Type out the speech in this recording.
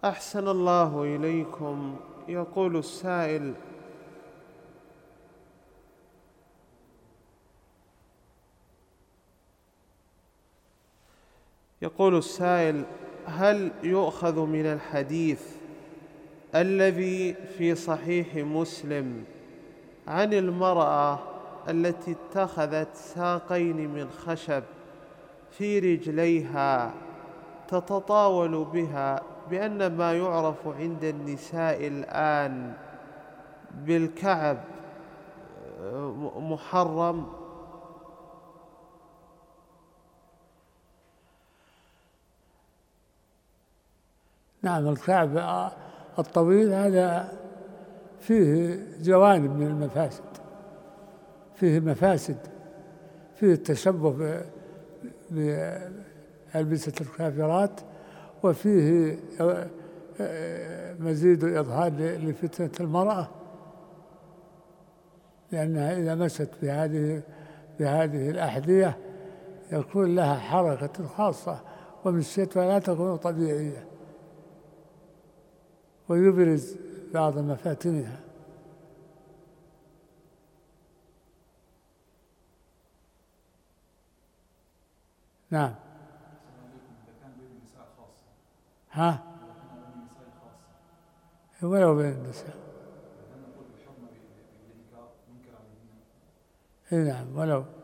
أحسن الله إليكم. يقول السائل: هل يؤخذ من الحديث الذي في صحيح مسلم عن المرأة التي اتخذت ساقين من خشب في رجليها تتطاول بها بأن ما يعرف عند النساء الآن بالكعب محرم؟ نعم، الكعب الطويل هذا فيه جوانب من المفاسد، فيه مفاسد، فيه التشبه بألبسة الكافرات، وفيه مزيد إظهار لفتنة المرأة، لأنها إذا مست بهذه الأحذية يكون لها حركة خاصة ومشيتها لا تكون طبيعية، ويبرز بعض مفاتنها. نعم. ها؟ ولو بين النساء. نعم، ولو